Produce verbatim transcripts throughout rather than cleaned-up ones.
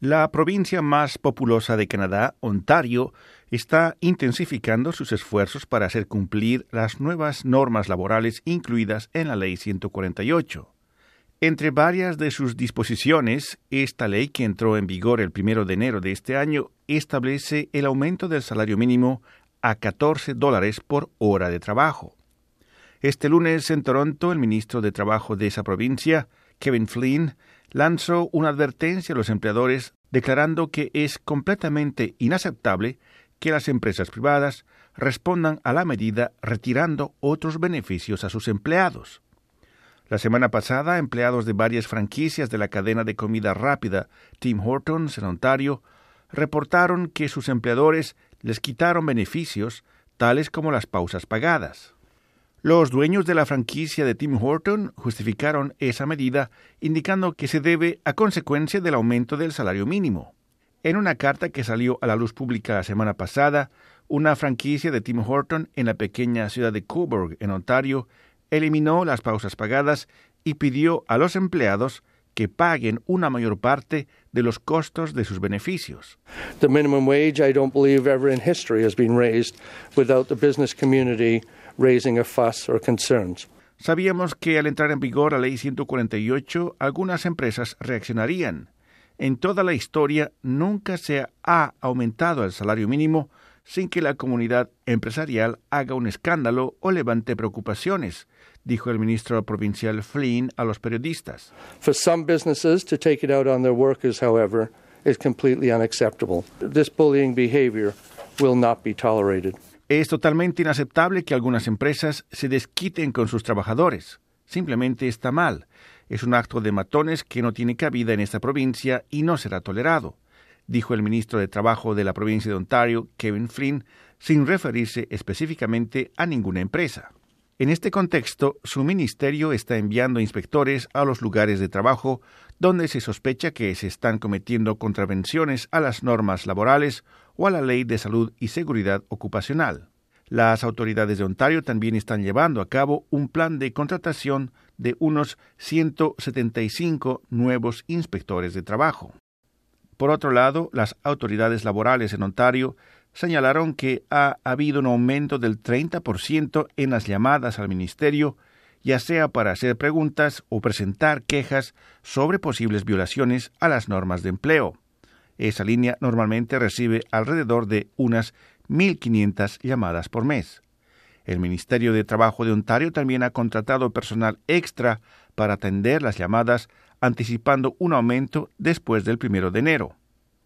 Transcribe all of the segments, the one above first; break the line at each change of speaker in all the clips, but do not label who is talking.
La provincia más populosa de Canadá, Ontario, está intensificando sus esfuerzos para hacer cumplir las nuevas normas laborales incluidas en la Ley ciento cuarenta y ocho. Entre varias de sus disposiciones, esta ley, que entró en vigor el primero de enero de este año, establece el aumento del salario mínimo a catorce dólares por hora de trabajo. Este lunes en Toronto, el ministro de Trabajo de esa provincia, Kevin Flynn, lanzó una advertencia a los empleadores declarando que es completamente inaceptable que las empresas privadas respondan a la medida retirando otros beneficios a sus empleados. La semana pasada, empleados de varias franquicias de la cadena de comida rápida Tim Hortons en Ontario reportaron que sus empleadores les quitaron beneficios tales como las pausas pagadas. Los dueños de la franquicia de Tim Hortons justificaron esa medida indicando que se debe a consecuencia del aumento del salario mínimo. En una carta que salió a la luz pública la semana pasada, una franquicia de Tim Hortons en la pequeña ciudad de Cobourg, en Ontario, eliminó las pausas pagadas y pidió a los empleados que paguen una mayor parte de los costos de sus beneficios.
The minimum wage, I don't believe ever in history has been raised without the business community raising a fuss or concerns.
Sabíamos que al entrar en vigor la Ley ciento cuarenta y ocho, algunas empresas reaccionarían. En toda la historia nunca se ha aumentado el salario mínimo sin que la comunidad empresarial haga un escándalo o levante preocupaciones, dijo el ministro provincial Flynn a los periodistas.
For some businesses to take it out on their workers, however, is completely unacceptable. This bullying behavior will not be tolerated.
Es totalmente inaceptable que algunas empresas se desquiten con sus trabajadores. Simplemente está mal. Es un acto de matones que no tiene cabida en esta provincia y no será tolerado, dijo el ministro de Trabajo de la provincia de Ontario, Kevin Flynn, sin referirse específicamente a ninguna empresa. En este contexto, su ministerio está enviando inspectores a los lugares de trabajo donde se sospecha que se están cometiendo contravenciones a las normas laborales o a la Ley de Salud y Seguridad Ocupacional. Las autoridades de Ontario también están llevando a cabo un plan de contratación de unos ciento setenta y cinco nuevos inspectores de trabajo. Por otro lado, las autoridades laborales en Ontario señalaron que ha habido un aumento del treinta por ciento en las llamadas al ministerio, ya sea para hacer preguntas o presentar quejas sobre posibles violaciones a las normas de empleo. Esa línea normalmente recibe alrededor de unas mil quinientas llamadas por mes. El Ministerio de Trabajo de Ontario también ha contratado personal extra para atender las llamadas, anticipando un aumento después del primero de enero.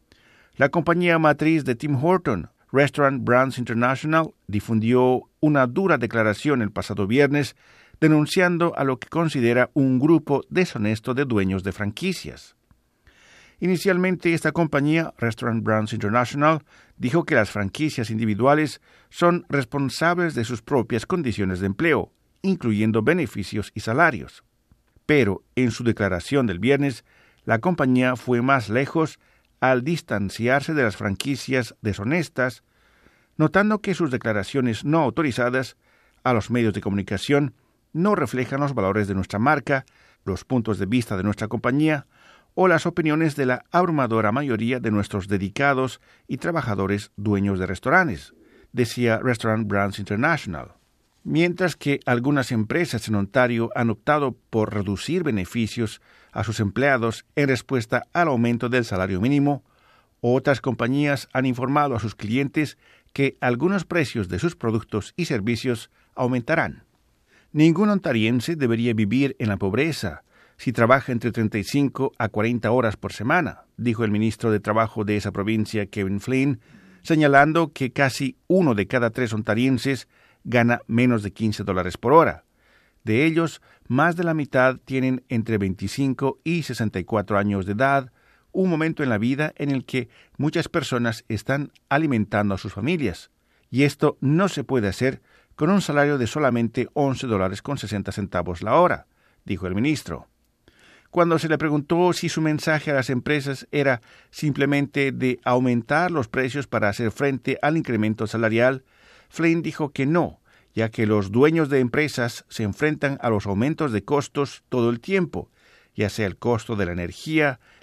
La compañía matriz de Tim Hortons, Restaurant Brands International, difundió una dura declaración el pasado viernes denunciando a lo que considera un grupo deshonesto de dueños de franquicias. Inicialmente, esta compañía, Restaurant Brands International, dijo que las franquicias individuales son responsables de sus propias condiciones de empleo, incluyendo beneficios y salarios. Pero, en su declaración del viernes, la compañía fue más lejos al distanciarse de las franquicias deshonestas, notando que sus declaraciones no autorizadas a los medios de comunicación no reflejan los valores de nuestra marca, los puntos de vista de nuestra compañía o las opiniones de la abrumadora mayoría de nuestros dedicados y trabajadores dueños de restaurantes, decía Restaurant Brands International. Mientras que algunas empresas en Ontario han optado por reducir beneficios a sus empleados en respuesta al aumento del salario mínimo, otras compañías han informado a sus clientes que algunos precios de sus productos y servicios aumentarán. Ningún ontariense debería vivir en la pobreza si trabaja entre treinta y cinco a cuarenta horas por semana, dijo el ministro de Trabajo de esa provincia, Kevin Flynn, señalando que casi uno de cada tres ontarienses gana menos de quince dólares por hora. De ellos, más de la mitad tienen entre veinticinco y sesenta y cuatro años de edad, un momento en la vida en el que muchas personas están alimentando a sus familias, y esto no se puede hacer con un salario de solamente once dólares con sesenta centavos la hora, dijo el ministro. Cuando se le preguntó si su mensaje a las empresas era simplemente de aumentar los precios para hacer frente al incremento salarial, Flynn dijo que no, ya que los dueños de empresas se enfrentan a los aumentos de costos todo el tiempo, ya sea el costo de la energía,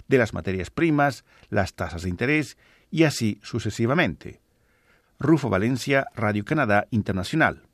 de las materias primas, las tasas de interés y así sucesivamente. Rufo Valencia, Radio Canadá Internacional.